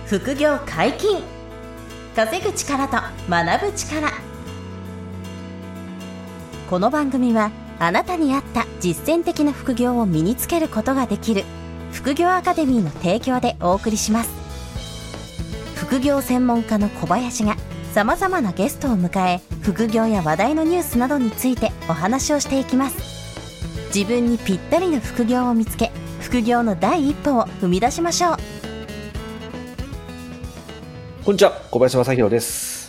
副業解禁。稼ぐ力と学ぶ力。この番組はあなたに合った実践的な副業を身につけることができる副業アカデミーの提供でお送りします。副業専門家の小林がさまざまなゲストを迎え、副業や話題のニュースなどについてお話をしていきます。自分にぴったりの副業を見つけ、副業の第一歩を踏み出しましょう。 こんにちは、小林正弘です。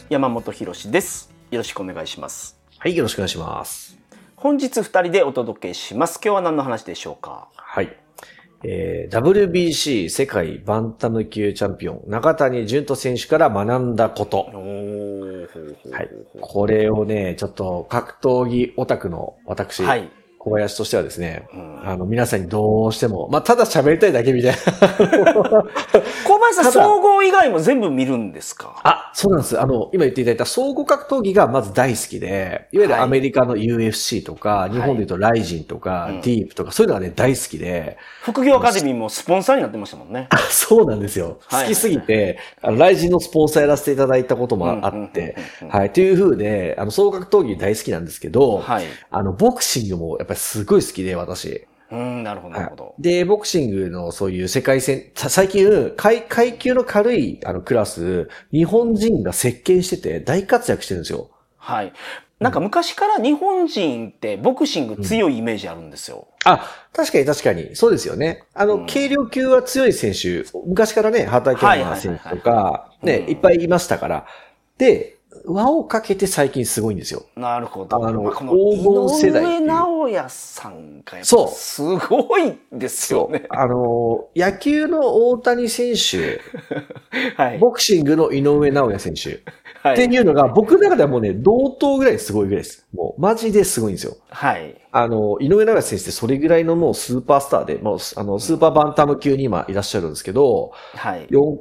山本博です。よろしくお願いします。 はい、よろしくお願いします。 本日2人でお届けします。今日は何の話でしょうか？ はい。WBC 世界バンタム級チャンピオン中谷潤人選手から学んだこと。はい。これをね、ちょっと格闘技オタクの私、はい、小林としてはですね、皆さんにどうしても、ただ喋りたいだけみたいな。 小林さん、総合以外も全部見るんですか？ そうなんです。今言っていただいた総合格闘技がまず大好きで、いわゆるアメリカの UFC とか、日本で言うとライジンとか、ディープとか、そういうのがね、大好きで。 副業アカデミーもスポンサーになってましたもんね。 そうなんですよ。好きすぎて、ライジンのスポンサーやらせていただいたこともあって、はい。という風で、総合格闘技大好きなんですけど、はい。ボクシングもやっぱりすごい好きで、私。 なるほど、なるほど。 で、ボクシングのそういう世界戦、最近、階級の軽い、クラス、日本人が席巻してて大活躍してるんですよ。 はい。なんか昔から日本人ってボクシング強いイメージあるんですよ。 確かに。そうですよね。軽量級は強い選手、昔からね、畠山選手とか、ね、いっぱいいましたから。で、輪をかけて最近すごいんですよ。 なるほど。 この黄金世代。 井上尚弥さんがやっぱすごいですよね。 野球の大谷選手、はい、ボクシングの井上尚弥選手、はい、っていうのが僕の中ではもうね、同等ぐらいすごいぐらいです。もうマジですごいんですよ。はい。井上尚弥選手ってそれぐらいのもうスーパースターで、もうスーパーバンタム級に今いらっしゃるんですけど、はい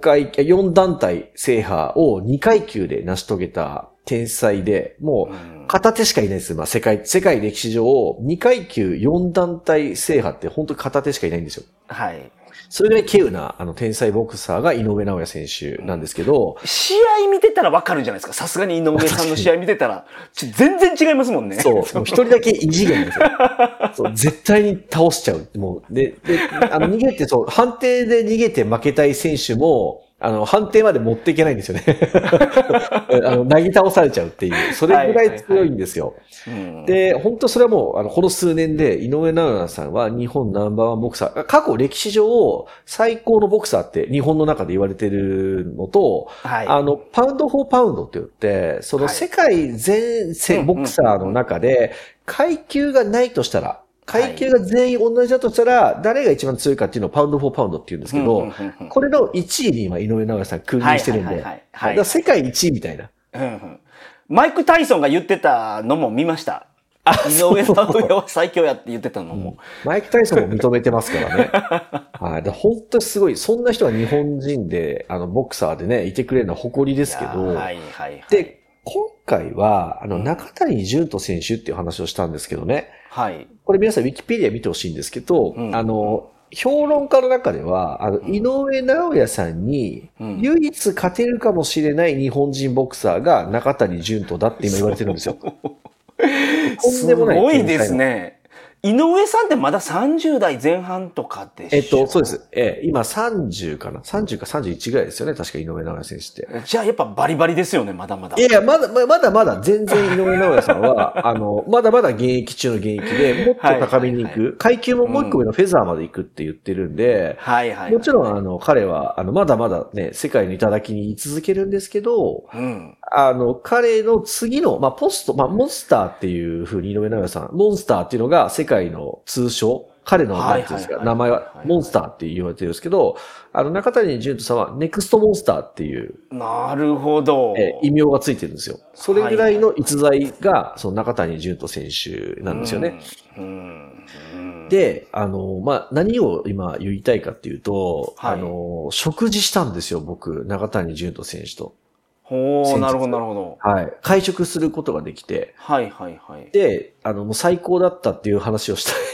。4団体制覇を2階級で成し遂げた天才で、もう片手しかいないです。世界歴史上2階級4団体制覇って本当に片手しかいないんですよ。はい。それぐらい稀有な、天才ボクサーが井上尚弥選手なんですけど。 試合見てたらわかるじゃないですか。さすがに井上さんの試合見てたら、全然違いますもんね。 そう。一人だけ異次元ですよ。そう。絶対に倒しちゃう。もう、で、逃げて、そう、判定で逃げて負けたい選手も、判定まで持っていけないんですよね。なぎ倒されちゃうっていう、それぐらい強いんですよ。で、本当それはもう、この数年で井上尚弥さんは日本ナンバーワンボクサー、過去歴史上最高のボクサーって日本の中で言われてるのと、はい、パウンドフォーパウンドって言って、その世界全ボクサーの中で階級がないとしたら、階級が全員同じだとしたら、誰が一番強いかっていうのをパウンドフォーパウンドって言うんですけど、これの1位に今井上尚弥さん君臨してるんで、だから世界1位みたいな。 マイク・タイソンが言ってたのも見ました。井上尚弥は最強やって言ってたのも。 マイク・タイソンも認めてますからね。はい。本当にすごい。そんな人が日本人で、ボクサーでね、いてくれるのは誇りですけど。で、今回は、中谷潤人選手っていう話をしたんですけどね。はい。これ皆さんウィキペディア見てほしいんですけど、評論家の中では、井上尚弥さんに、唯一勝てるかもしれない日本人ボクサーが中谷潤人だって今言われてるんですよ。 すごいですね。井上さんってまだ30代前半とかでしょ？ そうです。今30かな ?30 か31ぐらいですよね。確か井上尚弥選手って。 じゃあやっぱバリバリですよね、まだまだ。 いや、まだ全然井上尚弥さんは、まだまだ現役中の現役で、もっと高みに行く、階級ももう一個上のフェザーまで行くって言ってるんで、もちろん彼は、まだまだね、世界の頂に居続けるんですけど、彼の次の、モンスターっていう風に井上尚弥さん、モンスターっていうのが世界の通称、彼のなんていうんですか、名前はモンスターって言われてるんですけど、中谷潤人さんはネクストモンスターっていう。 なるほど。 異名がついてるんですよ。それぐらいの逸材が、その中谷潤人選手なんですよね。で、何を今言いたいかっていうと、食事したんですよ、僕、中谷潤人選手と。 なるほど、なるほど。 はい。会食することができて。で、もう最高だったっていう話をした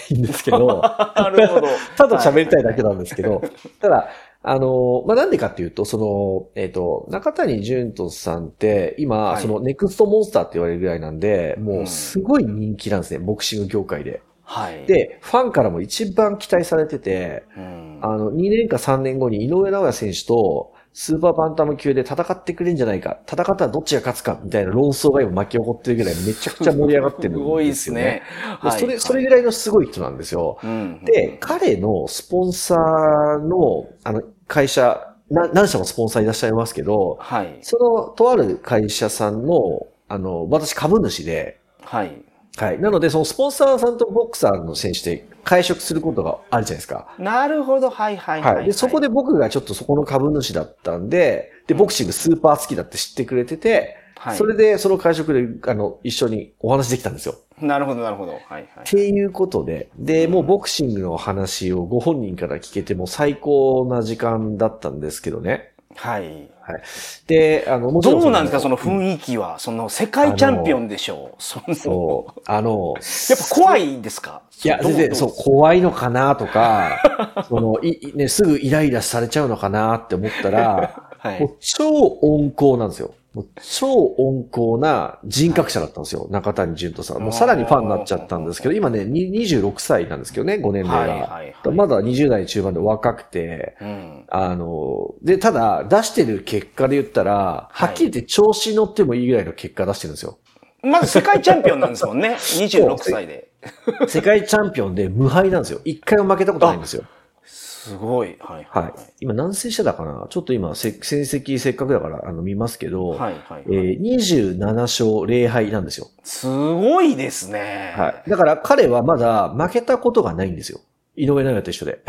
いんですけど、 なるほど。 ただ喋りたいだけなんですけど、ただ、なんでかっていうと、中谷潤人さんって、今、 はいネクストモンスターって言われるぐらいなんで、もうすごい人気なんですね、ボクシング業界で。 はい。 で、ファンからも一番期待されてて、2年か3年後に井上尚弥選手と、スーパーバンタム級で戦ってくれるんじゃないか、戦ったらどっちが勝つか、みたいな論争が今巻き起こってるぐらいめちゃくちゃ盛り上がってるんですよね。 すごいですね。 はい、それぐらいのすごい人なんですよ。で、彼のスポンサーの、会社、何社もスポンサーいらっしゃいますけど、 はい。 とある会社さんの、私株主で、 はい。 はい。なので、そのスポンサーさんとボクサーの選手で会食することがあるじゃないですか。 なるほど。はいはいはい、はい。 で、そこで僕がちょっとそこの株主だったんで、で、ボクシングスーパー好きだって知ってくれてて、はい、それでその会食で、一緒にお話できたんですよ。 なるほどなるほど。はいはい。 っていうことで、で、もうボクシングの話をご本人から聞けても最高な時間だったんですけどね。 はい。 はい。で、もちろんどうなんですか、その雰囲気は。世界チャンピオンでしょう。 そう。やっぱ怖いですか？ いや、全然、怖いのかなとか、すぐイライラされちゃうのかなって思ったら、はい、もう超温厚なんですよ。もう超温厚な人格者だったんですよ。はい、中谷潤人さん。もうさらにファンになっちゃったんですけど、今ね、26歳なんですけどね、5年齢が。はいはいはい、まだ20代中盤で若くて、で、ただ出してる結果で言ったら、はっきり言って調子に乗ってもいいぐらいの結果出してるんですよ。 まず世界チャンピオンなんですもんね。26歳で。 世界チャンピオンで無敗なんですよ。一回も負けたことないんですよ。 すごい。はい。 はい。今何戦してたかなちょっと今、戦績せっかくだから見ますけど、はいはい、27勝0敗なんですよ。 すごいですね。 はい。だから彼はまだ負けたことがないんですよ。井上尚弥と一緒で。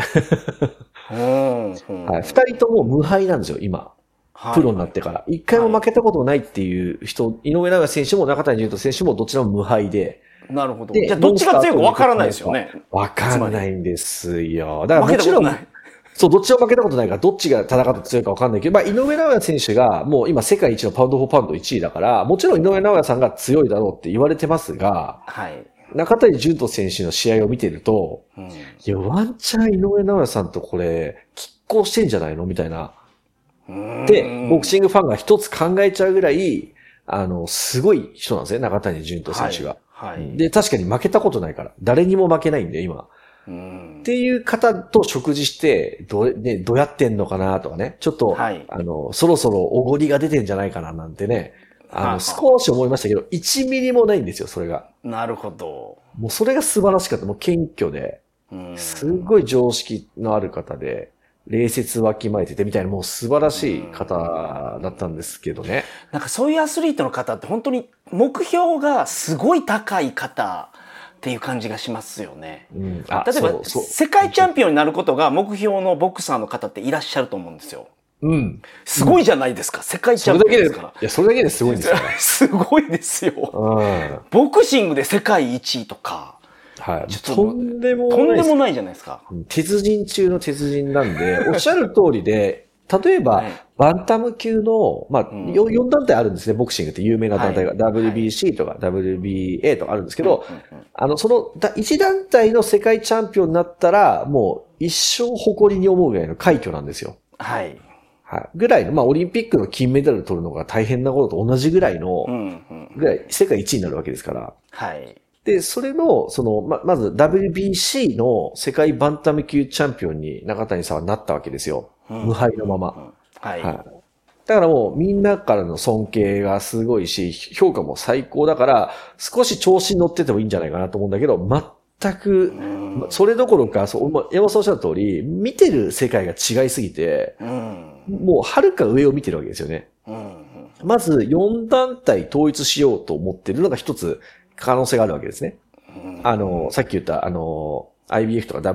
はい。二人とも無敗なんですよ、今。プロになってから。一回も負けたことないっていう人、井上尚弥選手も中谷潤人選手もどちらも無敗で。 なるほど。じゃあどっちが強いか分からないですよね。 分かんないんですよ。だからもちろん、そう、どっちも負けたことないから、どっちが戦って強いか分かんないけど、まあ、井上尚弥選手がもう今世界一のパウンド・フォー・パウンド1位だから、もちろん井上尚弥さんが強いだろうって言われてますが、はい。中谷潤人選手の試合を見てると、いや、ワンチャン井上尚弥さんとこれ、拮抗してんじゃないのみたいな。で、ボクシングファンが一つ考えちゃうぐらい、すごい人なんですね、中谷潤人選手が。はい。で、確かに負けたことないから。誰にも負けないんで、今。っていう方と食事して、どうやってんのかなとかね。ちょっと、はい、そろそろおごりが出てんじゃないかななんてね。少し思いましたけど、1ミリもないんですよ、それが。 なるほど。 もうそれが素晴らしかった。もう謙虚で、すごい常識のある方で、礼節わきまえててみたいな、もう素晴らしい方だったんですけどね。 なんかそういうアスリートの方って本当に目標がすごい高い方っていう感じがしますよね。例えば世界チャンピオンになることが目標のボクサーの方っていらっしゃると思うんですよ。うん。すごいじゃないですか。世界チャンピオンですから。 いや、それだけですごいんですよ。 すごいですよ。ボクシングで世界一位とか。 はい。とんでもないじゃないですか。 鉄人中の鉄人なんで、おっしゃる通りで、例えば、バンタム級の、まあ、4団体あるんですね、ボクシングって有名な団体が。WBC とか WBA とかあるんですけど、その、1団体の世界チャンピオンになったら、もう一生誇りに思うぐらいの快挙なんですよ。はい。はい。ぐらいの、まあ、オリンピックの金メダル取るのが大変なことと同じぐらいの、ぐらい、世界一位になるわけですから。はい。で、それの、まず WBC の世界バンタム級チャンピオンに中谷さんはなったわけですよ。無敗のまま。はい。だからもうみんなからの尊敬がすごいし、評価も最高だから、少し調子に乗っててもいいんじゃないかなと思うんだけど、全く、それどころか、山本さんおっしゃった通り、見てる世界が違いすぎて、もう遥か上を見てるわけですよね。まず4団体統一しようと思ってるのが一つ、可能性があるわけですね。さっき言った、IBF とか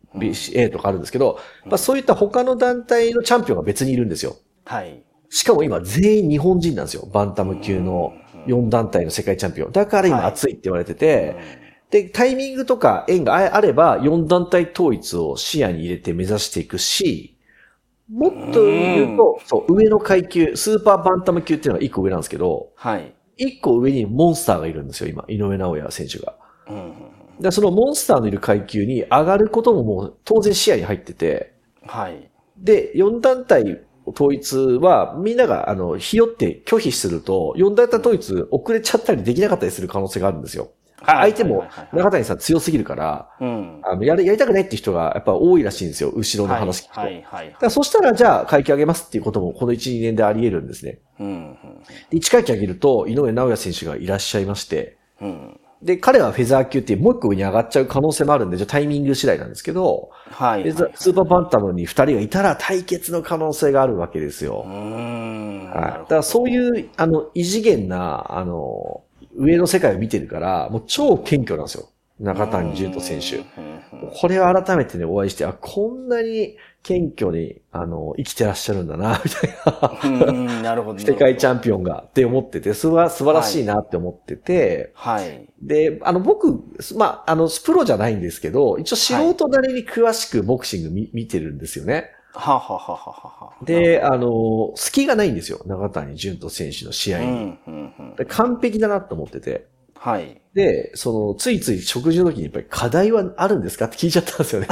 WBA とかあるんですけど、まあそういった他の団体のチャンピオンが別にいるんですよ。はい。しかも今全員日本人なんですよ。バンタム級の4団体の世界チャンピオン。だから今熱いって言われてて、で、タイミングとか縁があれば4団体統一を視野に入れて目指していくし、もっと言うと、そう、上の階級、スーパーバンタム級っていうのが1個上なんですけど、はい。一個上にモンスターがいるんですよ、今。井上尚弥選手が。 でそのモンスターのいる階級に上がることももう当然視野に入ってて、 はい。 で、4団体統一はみんながひよって拒否すると、4団体統一遅れちゃったりできなかったりする可能性があるんですよ。相手も中谷さん強すぎるから、やりたくないっていう人がやっぱ多いらしいんですよ、後ろの話聞くと。だからそしたらじゃあ階級上げますっていうこともこの1、2年であり得るんですね。で1階級上げると井上尚弥選手がいらっしゃいまして、で、彼はフェザー級ってもう一個上に上がっちゃう可能性もあるんで、じゃあタイミング次第なんですけど、スーパーバンタムに2人がいたら対決の可能性があるわけですよ。だからそういう異次元な上の世界を見てるから、もう超謙虚なんですよ。中谷潤人選手。これを改めてね、お会いして、こんなに謙虚に、生きてらっしゃるんだな、みたいな。 なるほど。 世界チャンピオンがって思ってて、それは素晴らしいなって思ってて、 はい。 で、僕、プロじゃないんですけど、一応素人なりに詳しくボクシング見てるんですよね。で、隙がないんですよ。中谷潤人選手の試合に。完璧だなと思ってて。 はい。 で、ついつい食事の時にやっぱり課題はあるんですかって聞いちゃったんですよね。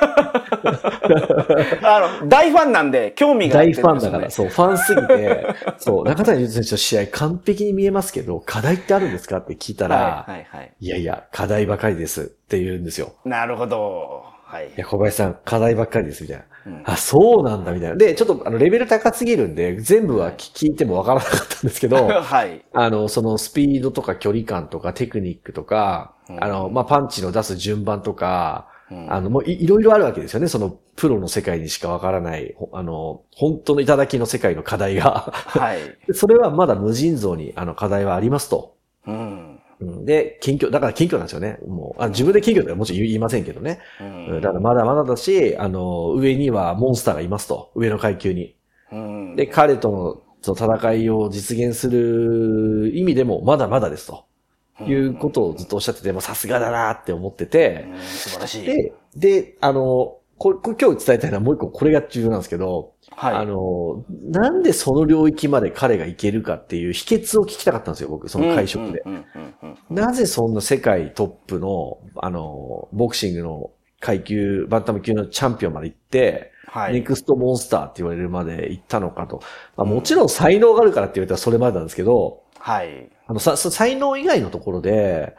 大ファンなんで、興味があって、 大ファンだから、そう、ファンすぎて、そう、中谷潤人選手の試合完璧に見えますけど、課題ってあるんですかって聞いたら、いやいや、課題ばかりですって言うんですよ。 なるほど。はい。 いや、小林さん、課題ばっかりです、みたいな。そうなんだ、みたいな。で、ちょっと、レベル高すぎるんで、全部は聞いてもわからなかったんですけど、 はい。 そのスピードとか距離感とかテクニックとか、パンチの出す順番とか、もういろいろあるわけですよね。その、プロの世界にしかわからない、本当の頂きの世界の課題が。 はい。 それはまだ無尽蔵に、課題はありますと。で、だから謙虚なんですよね。もう、自分で謙虚とはもちろん言いませんけどね。だからまだまだだし、上にはモンスターがいますと。上の階級に。で、彼との戦いを実現する意味でもまだまだですと。いうことをずっとおっしゃってて、さすがだなって思ってて。 素晴らしい。 で、今日伝えたいのはもう一個これが重要なんですけど、はい。なんでその領域まで彼がいけるかっていう秘訣を聞きたかったんですよ、僕、その会食で。なぜそんな世界トップの、ボクシングの階級、バンタム級のチャンピオンまで行って、はい、ネクストモンスターって言われるまで行ったのかと。もちろん才能があるからって言われたらそれまでなんですけど、 はい。 才能以外のところで、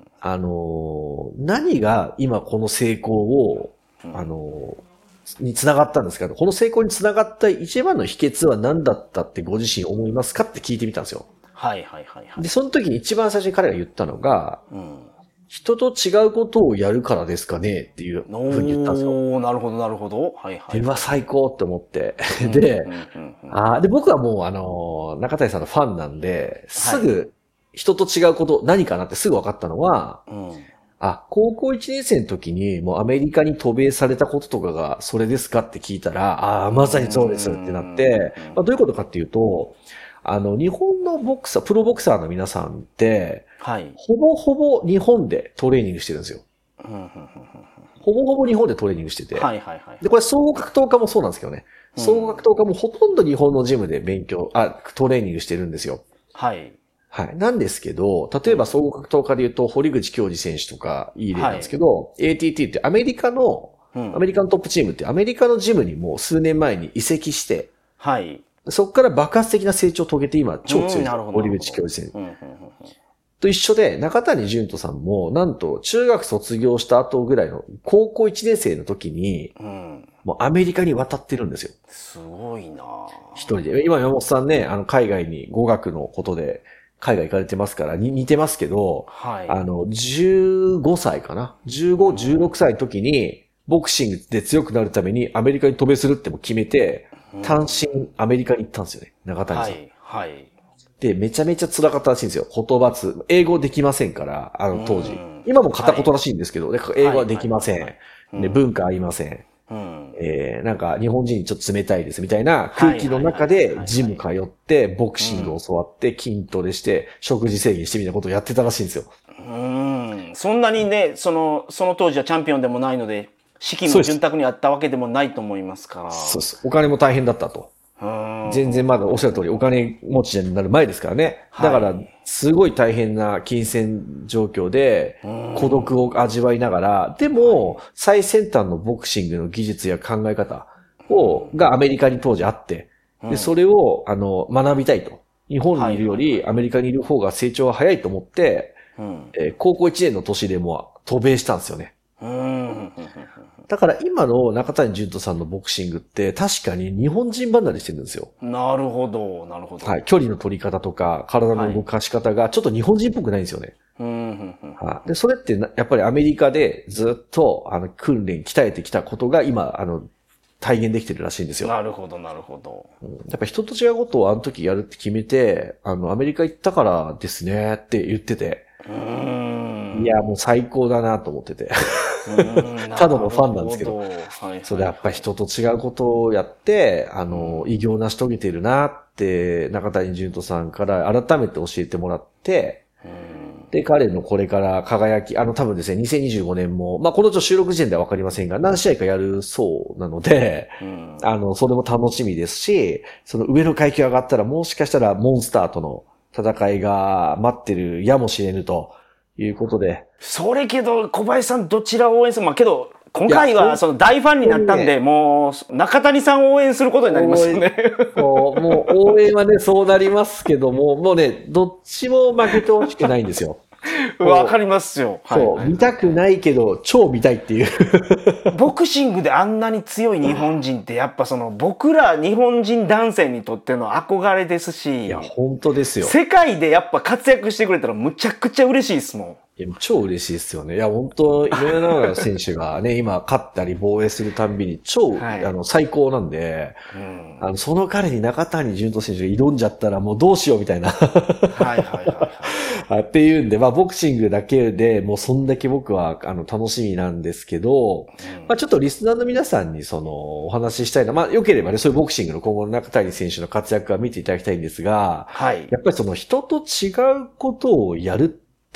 何が今この成功を、に繋がったんですか？この成功に繋がった一番の秘訣は何だったってご自身思いますかって聞いてみたんですよ。 はい。 で、その時に一番最初に彼が言ったのが、人と違うことをやるからですかねっていうふうに言ったんですよ。 なるほど。はい。 うわ、最高って思って。で、で、僕はもう、中谷さんのファンなんで、すぐ人と違うこと、何かなってすぐ分かったのは、高校1年生の時にもうアメリカに渡米されたこととかがそれですかって聞いたら、まさにそうですってなって、どういうことかっていうと、日本のプロボクサーの皆さんって、ほぼほぼ日本でトレーニングしてるんですよ。ほぼほぼ日本でトレーニングしてて。で、これ総合格闘家もそうなんですけどね。総合格闘家もほとんど日本のジムでトレーニングしてるんですよ。 はい。 なんですけど、例えば総合格闘家で言うと、堀口恭司選手とかいい例なんですけど、ATT ってアメリカのトップチームってアメリカのジムにもう数年前に移籍して、そこから爆発的な成長を遂げて今超強い堀口恭司選手。と一緒で、中谷潤人さんも、なんと中学卒業した後ぐらいの高校1年生の時に、もうアメリカに渡ってるんですよ。 すごいな一人で。今山本さんね、海外に語学のことで、海外行かれてますから、似てますけど、15歳かな ?15、16歳の時に、ボクシングで強くなるためにアメリカに渡米するっても決めて、単身アメリカに行ったんですよね、中谷さん。で、めちゃめちゃ辛かったらしいんですよ。英語できませんから、当時。今も片言らしいんですけど、英語はできません。で、文化ありません。なんか日本人にちょっと冷たいですみたいな空気の中でジム通ってボクシングを教わって筋トレして食事制限してみたいなことをやってたらしいんですよ。 そんなにね、その当時はチャンピオンでもないので、資金も潤沢にあったわけでもないと思いますから。 そうです。お金も大変だったと。 全然まだおっしゃる通りお金持ちになる前ですからね。だから、すごい大変な金銭状況で、孤独を味わいながら、でも、最先端のボクシングの技術や考え方がアメリカに当時あって、で、それを、学びたいと。日本にいるよりアメリカにいる方が成長は早いと思って、高校1年の年でもう渡米したんですよね。だから今の中谷潤人さんのボクシングって確かに日本人離れしてるんですよ。 なるほど、なるほど。 はい。距離の取り方とか体の動かし方がちょっと日本人っぽくないんですよね。で、それってやっぱりアメリカでずっと訓練鍛えてきたことが今体現できてるらしいんですよ。 なるほど、なるほど。 やっぱ人と違うことをあの時やるって決めて、アメリカ行ったからですねって言ってて。いや、もう最高だなと思ってて。ただのファンなんですけど。それやっぱり人と違うことをやって、偉業を成し遂げてるなって、中谷潤人さんから改めて教えてもらって、で、彼のこれから輝き、多分ですね、2025年も、まあ、この収録時点ではわかりませんが、何試合かやるそうなので、それも楽しみですし、その上の階級上がったら、もしかしたらモンスターとの戦いが待ってるやもしれぬということで。 それけど、小林さんどちらを応援する？まあ、けど、今回はその大ファンになったんで、もう中谷さんを応援することになりますよね。 もう応援はね、そうなりますけども、もうね、どっちも負けてほしくないんですよ。 わかりますよ。 そう、見たくないけど、超見たいっていう。 ボクシングであんなに強い日本人って、やっぱ僕ら日本人男性にとっての憧れですし。 いや、本当ですよ。 世界でやっぱ活躍してくれたらむちゃくちゃ嬉しいですもん。 いや、超嬉しいですよね。いや、本当いろいろな選手がね、今勝ったり防衛するたんびに超、最高なんで、その彼に中谷潤人選手が挑んじゃったらもうどうしようみたいな。っていうんで、まあ、ボクシングだけでもうそんだけ僕は、楽しみなんですけど、まあ、ちょっとリスナーの皆さんにお話ししたいのは、まあ、良ければね、そういうボクシングの今後の中谷選手の活躍は見ていただきたいんですが、やっぱり人と違うことをやるって、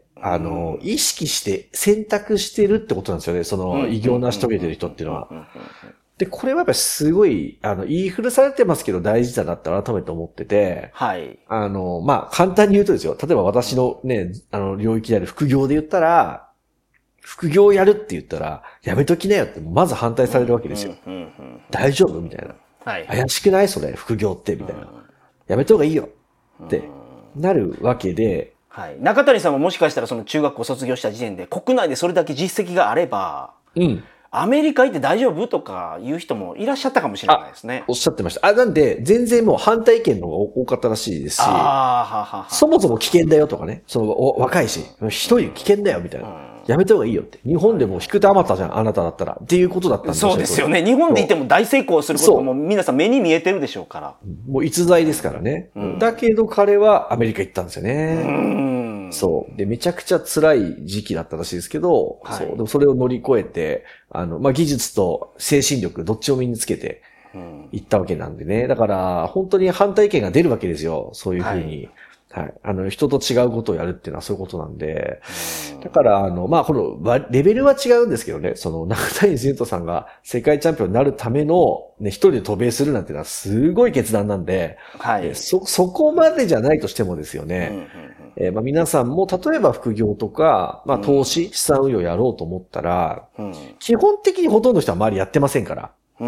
意識して選択してるってことなんですよね。偉業を成し遂げてる人っていうのは。で、これはやっぱりすごい、言い古されてますけど大事だなって改めて思ってて。まあ、簡単に言うとですよ。例えば私のね、領域である副業で言ったら、副業をやるって言ったら、やめときなよってまず反対されるわけですよ。大丈夫みたいな。怪しくないそれ、副業ってみたいな。やめた方がいいよってなるわけで、 中谷さんももしかしたら中学校卒業した時点で国内でそれだけ実績があれば、アメリカ行って大丈夫とか言う人もいらっしゃったかもしれないですね。 おっしゃってました。なんで、全然もう反対意見の方が多かったらしいですし、そもそも危険だよとかね、若いし、一人危険だよみたいな。やめた方がいいよって。日本でも引く手あまたじゃん、あなただったら。っていうことだったんですよ。そうですよね。日本でいても大成功することも皆さん目に見えてるでしょうから。 もう逸材ですからね。だけど彼はアメリカ行ったんですよね。そう。で、めちゃくちゃ辛い時期だったらしいですけど、そう。でもそれを乗り越えて、まあ、技術と精神力、どっちを身につけて行ったわけなんでね。だから、本当に反対意見が出るわけですよ。そういうふうに。人と違うことをやるっていうのはそういうことなんで。だから、まあ、レベルは違うんですけどね、中谷潤人さんが世界チャンピオンになるための、ね、一人で渡米するなんていうのはすごい決断なんで、そこまでじゃないとしてもですよね。まあ、皆さんも、例えば副業とか、まあ、投資、資産運用やろうと思ったら、基本的にほとんどの人は周りやってませんから。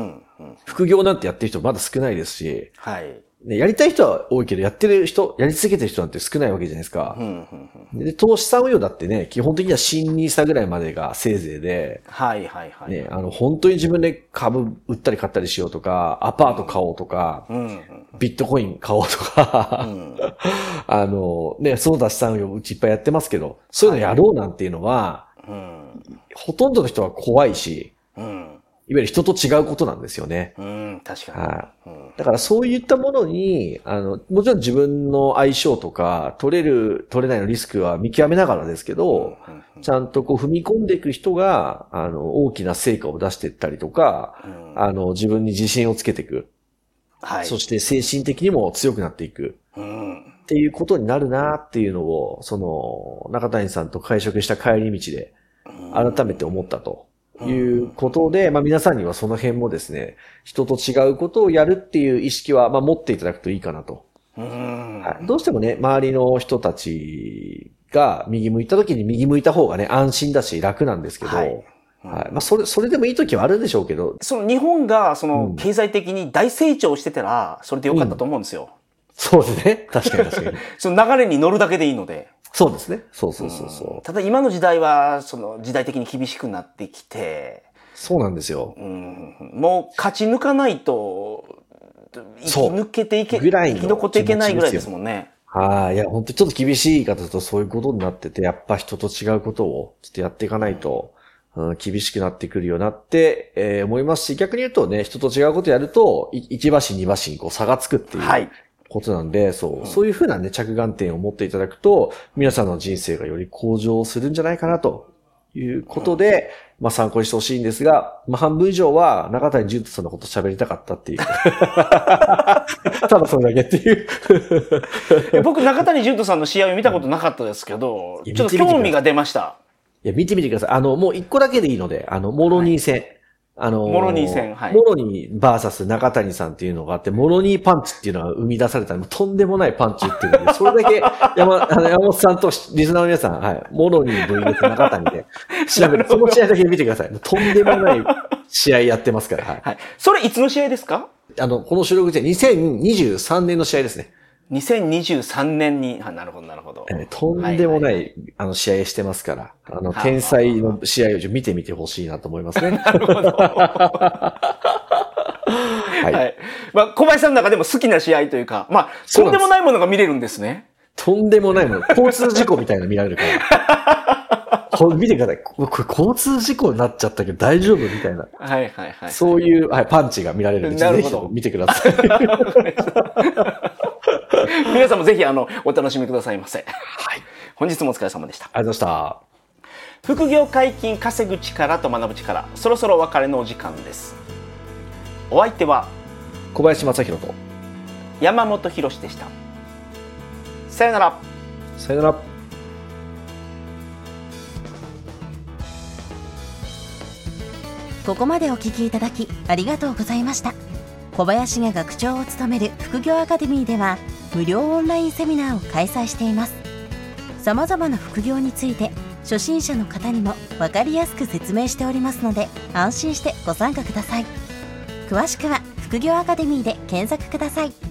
副業なんてやってる人まだ少ないですし、ね、やりたい人は多いけど、やってる人、やり続けてる人なんて少ないわけじゃないですか。で、投資産運用だってね、基本的には新ニーサぐらいまでがせいぜいで、ね、本当に自分で株売ったり買ったりしようとか、アパート買おうとか、ビットコイン買おうとか、ね、そうだ資産運用うちいっぱいやってますけど、そういうのやろうなんていうのは、ほとんどの人は怖いし、いわゆる人と違うことなんですよね。 確かに。だからそういったものに、もちろん自分の相性とか、取れる、取れないのリスクは見極めながらですけど、ちゃんと踏み込んでいく人が、大きな成果を出していったりとか、自分に自信をつけていく。そして精神的にも強くなっていく。っていうことになるなっていうのを、中谷さんと会食した帰り道で、改めて思ったと。 いうことで、皆さんにはその辺もですね、人と違うことをやるっていう意識は、持っていただくといいかなと。どうしてもね、周りの人たちが右向いた時に右向いた方がね、安心だし楽なんですけど、それでもいい時はあるでしょうけど。 その日本が、経済的に大成長してたら、それでよかったと思うんですよ。 そうですね。確かに。 その流れに乗るだけでいいので。 そうですね。そう。 ただ今の時代は、時代的に厳しくなってきて。 そうなんですよ。 もう勝ち抜かないと、生き残っていけないぐらいですもんね。 いや、本当にちょっと厳しい言い方だとそういうことになってて、やっぱ人と違うことをちょっとやっていかないと、厳しくなってくるよなって、思いますし、逆に言うとね、人と違うことやると、1馬身2馬身差がつくっていう。ことなんで、そういうふうなね、着眼点を持っていただくと、皆さんの人生がより向上するんじゃないかなということで、参考にしてほしいんですが、半分以上は中谷純斗さんのこと喋りたかったっていう。ただそれだけっていう。 僕、中谷純斗さんの試合を見たことなかったですけど、ちょっと興味が出ました。 いや、見てみてください。もう一個だけでいいので、モロニー戦。 モロニー戦、 モロニーバーサス中谷さんっていうのがあって、モロニーパンチっていうのが生み出されたとんでもないパンチっていうので、それだけ山本さんとリスナーの皆さん、モロニー分裂中谷で調べる。その試合だけ見てください。とんでもない試合やってますから。 それいつの試合ですか？ この収録で2023年の試合ですね。 2023年に、なるほど。 とんでもない、試合してますから、天才の試合を見てみてほしいなと思いますね。 なるほど。小林さんの中でも好きな試合というか、とんでもないものが見れるんですね。 とんでもないもの。交通事故みたいなの見られるから。見てください。これ交通事故になっちゃったけど大丈夫みたいな。そういう、パンチが見られるんで、ぜひ見てください。 皆さんもぜひお楽しみくださいませ。本日もお疲れ様でした。 ありがとうございました。副業解禁、稼ぐ力と学ぶ力、そろそろお別れのお時間です。お相手は小林正弘と山本博史でした。さよなら。 さよなら。 ここまでお聞きいただきありがとうございました。小林が学長を務める副業アカデミーでは無料オンラインセミナーを開催しています。さまざまな副業について初心者の方にも分かりやすく説明しておりますので、安心してご参加ください。詳しくは副業アカデミーで検索ください。